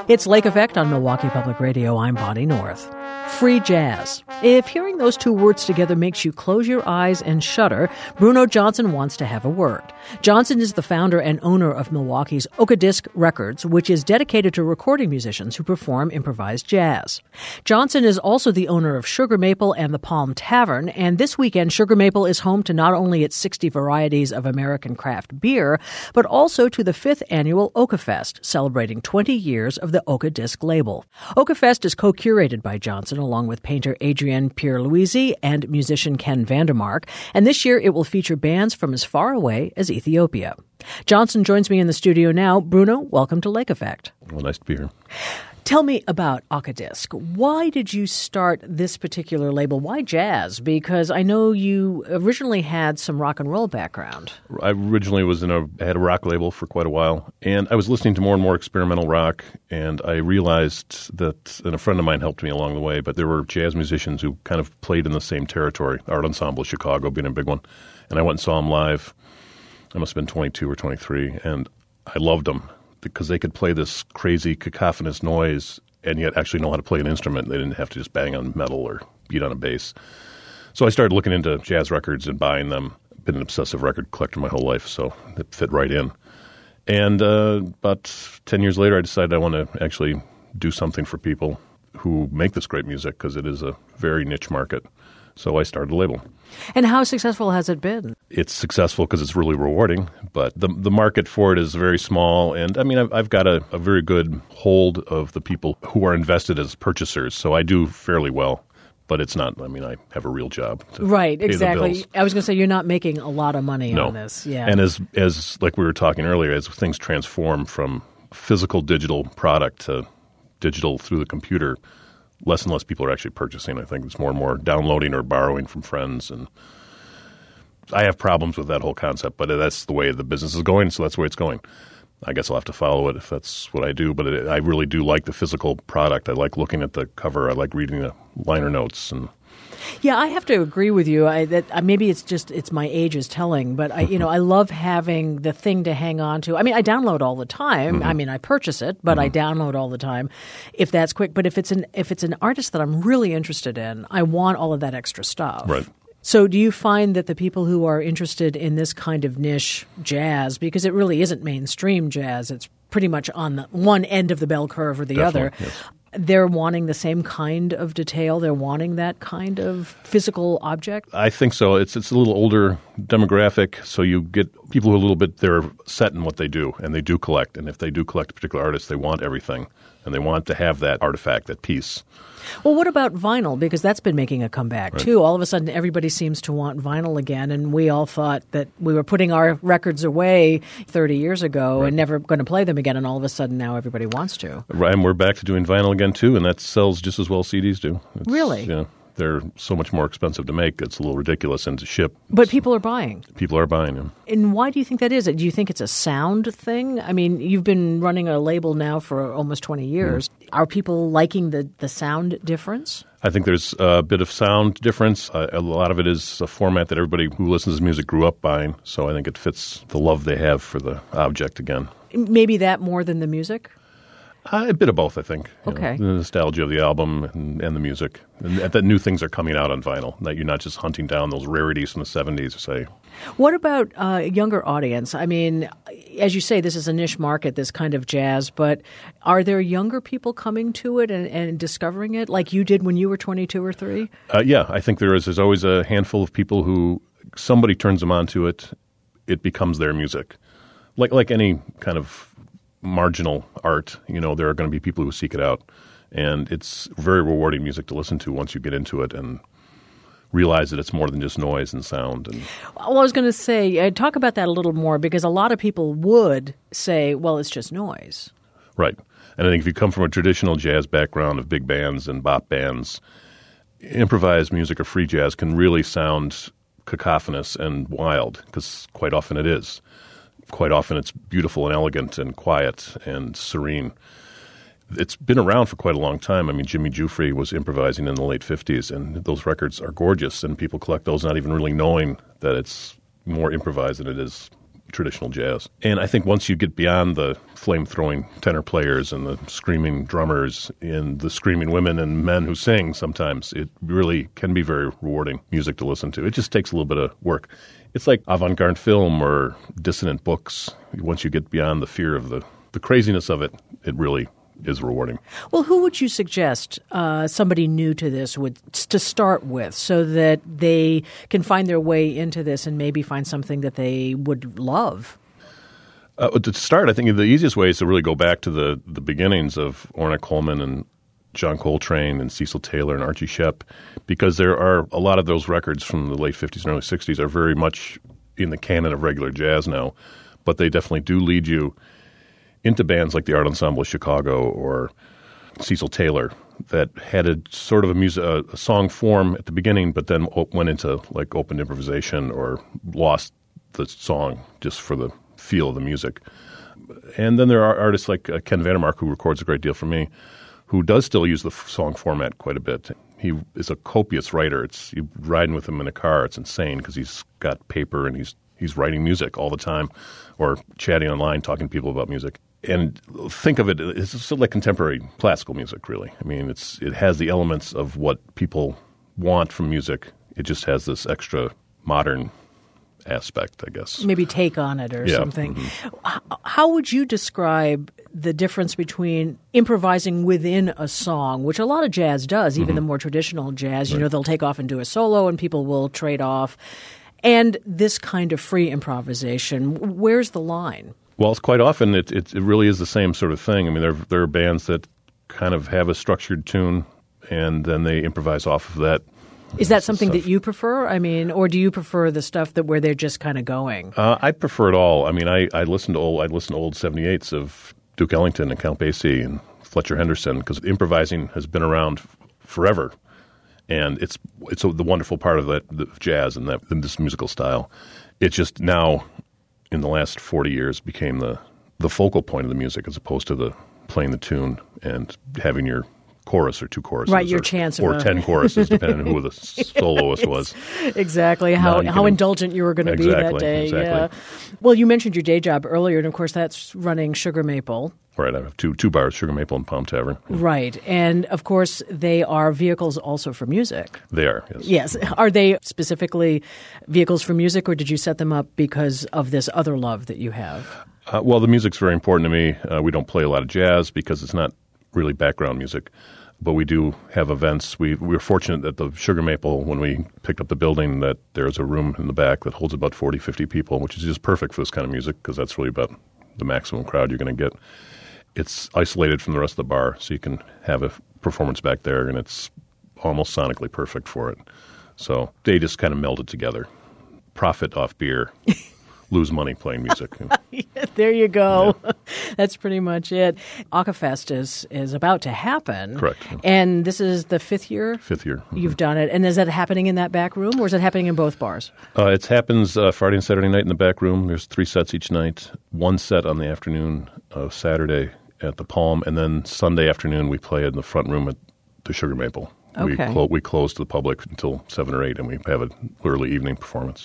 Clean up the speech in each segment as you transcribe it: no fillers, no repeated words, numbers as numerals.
It's Lake Effect on Milwaukee Public Radio. I'm Bonnie North. Free jazz. If hearing those two words together makes you close your eyes and shudder, Bruno Johnson wants to have a word. Johnson is the founder and owner of Milwaukee's Okadisc Records, which is dedicated to recording musicians who perform improvised jazz. Johnson is also the owner of Sugar Maple and the Palm Tavern, and this weekend Sugar Maple is home to not only its 60 varieties of American craft beer, but also to the 5th annual Okafest, celebrating 20 years of the Okadisc label. Okafest is co-curated by Johnson along with painter Adrienne Pierluisi and musician Ken Vandermark, and this year it will feature bands from as far away as Ethiopia. Johnson joins me in the studio now. Bruno, welcome to Lake Effect. Well, nice to be here. Tell me about Okadisc. Why did you start this particular label? Why jazz? Because I know you originally had some rock and roll background. I originally had a rock label for quite a while, and I was listening to more and more experimental rock, and I realized that, and a friend of mine helped me along the way, but there were jazz musicians who kind of played in the same territory, Art Ensemble Chicago being a big one, and I went and saw them live. I must have been 22 or 23, and I loved them because they could play this crazy cacophonous noise and yet actually know how to play an instrument. They didn't have to just bang on metal or beat on a bass. So I started looking into jazz records and buying them. Been an obsessive record collector my whole life, so it fit right in. And about 10 years later, I decided I want to actually do something for people who make this great music because it is a very niche market. So I started a label. And how successful has it been? It's successful because it's really rewarding, but the market for it is very small. And I mean, I've got a very good hold of the people who are invested as purchasers, so I do fairly well. But it's not, I mean, I have a real job to right, pay exactly. the bills. I was going to say, you're not making a lot of money No. on this. Yeah. And as like we were talking earlier, as things transform from physical digital product to digital through the computer, less and less people are actually purchasing. I think it's more and more downloading or borrowing from friends. And I have problems with that whole concept, but that's the way the business is going, so that's the way it's going. I guess I'll have to follow it if that's what I do, but I really do like the physical product. I like looking at the cover. I like reading the liner notes. And yeah, I have to agree with you. Maybe it's my age is telling, but I love having the thing to hang on to. I mean, I download all the time. Mm-hmm. I mean, I purchase it, but I download all the time if that's quick. But if it's an artist that I'm really interested in, I want all of that extra stuff. Right. So do you find that the people who are interested in this kind of niche jazz, because it really isn't mainstream jazz, it's pretty much on the one end of the bell curve or the Definitely, other, yes. They're wanting the same kind of detail? They're wanting that kind of physical object? I think so. It's a little older demographic, so you get people who are a little bit, they're set in what they do, and they do collect. And if they do collect a particular artist, they want everything, and they want to have that artifact, that piece. Well, what about vinyl? Because that's been making a comeback, right. too. All of a sudden, everybody seems to want vinyl again, and we all thought that we were putting our records away 30 years ago right. and never going to play them again, and all of a sudden now everybody wants to. Right, and we're back to doing vinyl again, too, and that sells just as well as CDs do. Really? Yeah. They're so much more expensive to make. It's a little ridiculous and to ship. But people are buying. People are buying them. And why do you think that is? Do you think it's a sound thing? I mean, you've been running a label now for almost 20 years. Are people liking the sound difference? I think there's a bit of sound difference. A lot of it is a format that everybody who listens to music grew up buying, so I think it fits the love they have for the object again. Maybe that more than the music? A bit of both, I think. Okay. The nostalgia of the album and the music. And that new things are coming out on vinyl, that you're not just hunting down those rarities from the 70s, say. What about a younger audience? I mean, as you say, this is a niche market, this kind of jazz, but are there younger people coming to it and discovering it like you did when you were 22 or 3? Yeah, I think there is. There's always a handful of people who somebody turns them onto it, it becomes their music. Like any kind of marginal art, there are going to be people who seek it out. And it's very rewarding music to listen to once you get into it and realize that it's more than just noise and sound. Well, I was going to say, talk about that a little more, because a lot of people would say, well, it's just noise. Right. And I think if you come from a traditional jazz background of big bands and bop bands, improvised music or free jazz can really sound cacophonous and wild, because quite often it is. Quite often it's beautiful and elegant and quiet and serene. It's been around for quite a long time. I mean, Jimmy Giuffre was improvising in the late 50s, and those records are gorgeous, and people collect those not even really knowing that it's more improvised than it is, traditional jazz. And I think once you get beyond the flame-throwing tenor players and the screaming drummers and the screaming women and men who sing sometimes, it really can be very rewarding music to listen to. It just takes a little bit of work. It's like avant-garde film or dissonant books. Once you get beyond the fear of the craziness of it, it really is rewarding. Well, who would you suggest somebody new to this to start with so that they can find their way into this and maybe find something that they would love? To start, I think the easiest way is to really go back to the beginnings of Ornette Coleman and John Coltrane and Cecil Taylor and Archie Shepp, because there are a lot of those records from the late 50s and early 60s are very much in the canon of regular jazz now, but they definitely do lead you into bands like the Art Ensemble of Chicago or Cecil Taylor that had a sort of a song form at the beginning, but then went into like open improvisation or lost the song just for the feel of the music. And then there are artists like Ken Vandermark, who records a great deal for me, who does still use the song format quite a bit. He is a copious writer. You're riding with him in a car. It's insane because he's got paper and he's writing music all the time or chatting online, talking to people about music. And think of it, it's sort of like contemporary classical music, really. I mean, it has the elements of what people want from music. It just has this extra modern aspect, I guess. Maybe take on it or something. Mm-hmm. How would you describe the difference between improvising within a song, which a lot of jazz does, even the more traditional jazz? Right. They'll take off and do a solo and people will trade off, and this kind of free improvisation? Where's the line? Well, it's quite often it really is the same sort of thing. I mean, there are bands that kind of have a structured tune, and then they improvise off of that. Is that something that you prefer? I mean, or do you prefer the stuff where they're just kind of going? I prefer it all. I mean, I listen to old 78s of Duke Ellington and Count Basie and Fletcher Henderson because improvising has been around forever, and it's the wonderful part of the jazz and this musical style. It just now, in the last 40 years, became the focal point of the music as opposed to playing the tune and having your chorus or two choruses. Right, your chance or 10 choruses, depending on who the soloist was. Exactly, how indulgent you were going to be that day. Exactly. Yeah. Well, you mentioned your day job earlier, and of course that's running Sugar Maple. Right, I have two bars, Sugar Maple and Palm Tavern. Right, and of course they are vehicles also for music. They are, yes. Yes. Are they specifically vehicles for music, or did you set them up because of this other love that you have? Well, the music's very important to me. We don't play a lot of jazz because it's not really background music, but we do have events. We were fortunate at the Sugar Maple, when we picked up the building, that there's a room in the back that holds about 40, 50 people, which is just perfect for this kind of music because that's really about the maximum crowd you're going to get. It's isolated from the rest of the bar, so you can have a performance back there, and it's almost sonically perfect for it. So they just kind of melded together. Profit off beer. Lose money playing music. There you go. Yeah. That's pretty much it. Akafest is about to happen. Correct. And this is the fifth year? Fifth year. Mm-hmm. You've done it. And is that happening in that back room, or is it happening in both bars? It happens Friday and Saturday night in the back room. There's 3 sets each night. 1 set on the afternoon of Saturday at the Palm, and then Sunday afternoon we play in the front room at the Sugar Maple. Okay. We close to the public until 7 or 8, and we have an early evening performance.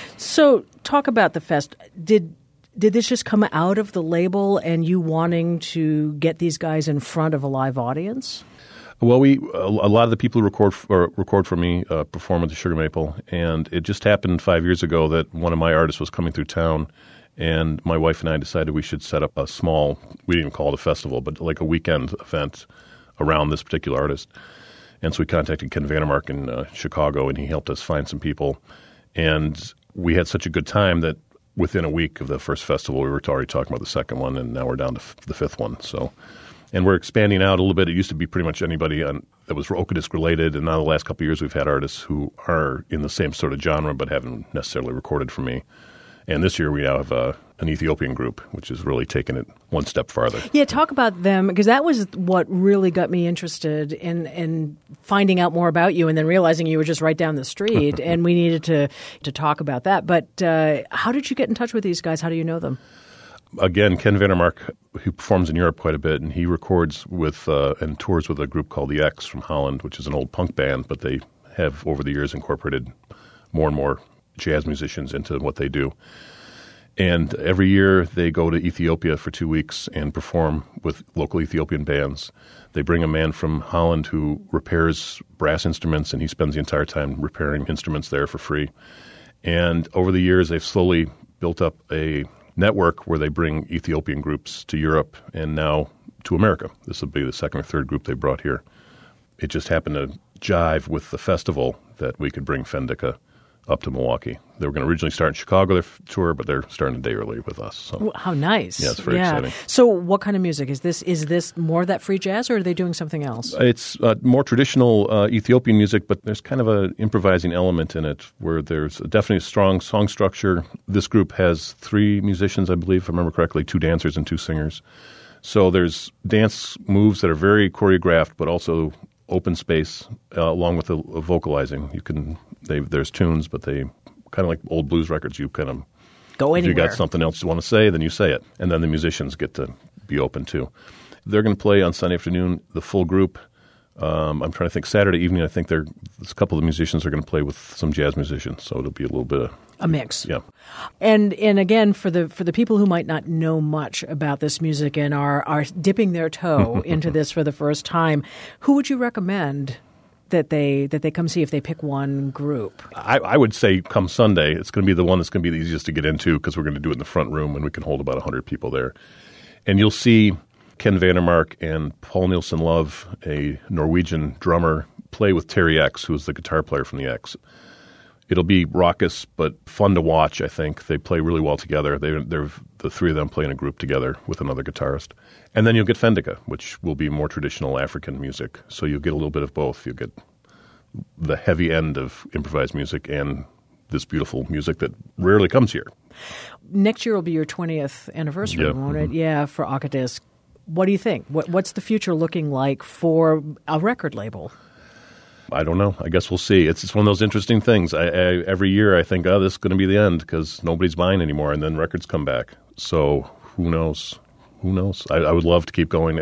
So talk about the fest. Did this just come out of the label and you wanting to get these guys in front of a live audience? Well, a lot of the people who record for me perform at the Sugar Maple, and it just happened 5 years ago that one of my artists was coming through town, and my wife and I decided we should set up a small, we didn't even call it a festival, but like a weekend event around this particular artist. And so we contacted Ken Vandermark in Chicago, and he helped us find some people. And we had such a good time that within a week of the first festival, we were already talking about the second one, and now we're down to the fifth one. So, and we're expanding out a little bit. It used to be pretty much anybody that was Okadisk related, and now the last couple of years we've had artists who are in the same sort of genre but haven't necessarily recorded for me. And this year we now have an Ethiopian group, which is really taking it one step farther. Yeah, talk about them, because that was what really got me interested in finding out more about you and then realizing you were just right down the street, and we needed to talk about that. But how did you get in touch with these guys? How do you know them? Again, Ken Vandermark, who performs in Europe quite a bit, and he records with and tours with a group called The X from Holland, which is an old punk band, but they have over the years incorporated more and more jazz musicians into what they do. And every year they go to Ethiopia for 2 weeks and perform with local Ethiopian bands. They bring a man from Holland who repairs brass instruments, and he spends the entire time repairing instruments there for free. And over the years, they've slowly built up a network where they bring Ethiopian groups to Europe and now to America. This will be the second or third group they brought here. It just happened to jive with the festival that we could bring Fendika up to Milwaukee. They were going to originally start in Chicago, their tour, but they're starting a day early with us. So. How nice. Yeah, it's very exciting. So what kind of music? Is this more of that free jazz, or are they doing something else? It's more traditional Ethiopian music, but there's kind of an improvising element in it where there's definitely a strong song structure. This group has 3 musicians, I believe, if I remember correctly, 2 dancers and 2 singers. So there's dance moves that are very choreographed, but also open space along with the vocalizing. There's tunes, but they kind of like old blues records. You kind of go anywhere. If you got something else you want to say, then you say it, and then the musicians get to be open too. They're going to play on Sunday afternoon, the full group. I'm trying to think. Saturday evening, I think a couple of the musicians are going to play with some jazz musicians, so it'll be a little bit of a mix. Yeah. And again, for the people who might not know much about this music and are dipping their toe into this for the first time, who would you recommend that they come see if they pick one group? I would say come Sunday, it's going to be the one that's going to be the easiest to get into because we're going to do it in the front room and we can hold about 100 people there. And you'll see Ken Vandermark and Paul Nielsen Love, a Norwegian drummer, play with Terry X, who is the guitar player from the X. It'll be raucous but fun to watch, I think. They play really well together. They're the 3 of them play in a group together with another guitarist. And then you'll get Fendika, which will be more traditional African music. So you'll get a little bit of both. You'll get the heavy end of improvised music and this beautiful music that rarely comes here. Next year will be your 20th anniversary, won't it? Yeah, for Akadisc. What do you think? What's the future looking like for a record label? I don't know. I guess we'll see. It's one of those interesting things. Every year I think, this is going to be the end because nobody's buying anymore, and then records come back. So who knows? Who knows? I would love to keep going.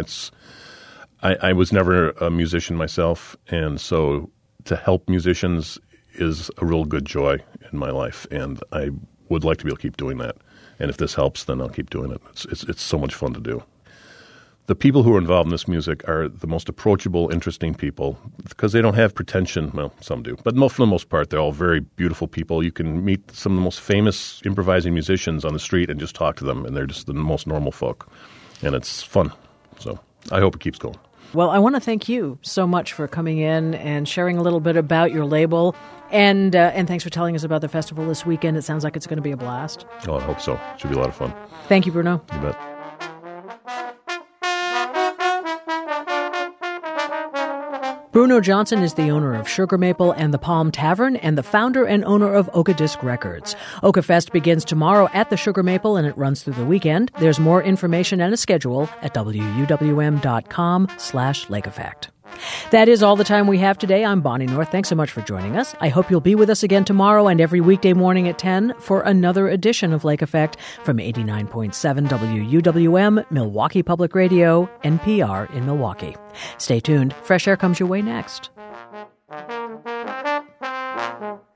I was never a musician myself, and so to help musicians is a real good joy in my life, and I would like to be able to keep doing that. And if this helps, then I'll keep doing it. It's so much fun to do. The people who are involved in this music are the most approachable, interesting people because they don't have pretension. Well, some do, but for the most part, they're all very beautiful people. You can meet some of the most famous improvising musicians on the street and just talk to them, and they're just the most normal folk. And it's fun. So I hope it keeps going. Well, I want to thank you so much for coming in and sharing a little bit about your label. And thanks for telling us about the festival this weekend. It sounds like it's going to be a blast. Oh, I hope so. It should be a lot of fun. Thank you, Bruno. You bet. Bruno Johnson is the owner of Sugar Maple and the Palm Tavern and the founder and owner of Okadisc Records. Okafest begins tomorrow at the Sugar Maple and it runs through the weekend. There's more information and a schedule at wuwm.com/Lake Effect. That is all the time we have today. I'm Bonnie North. Thanks so much for joining us. I hope you'll be with us again tomorrow and every weekday morning at 10 for another edition of Lake Effect from 89.7 WUWM, Milwaukee Public Radio, NPR in Milwaukee. Stay tuned. Fresh Air comes your way next.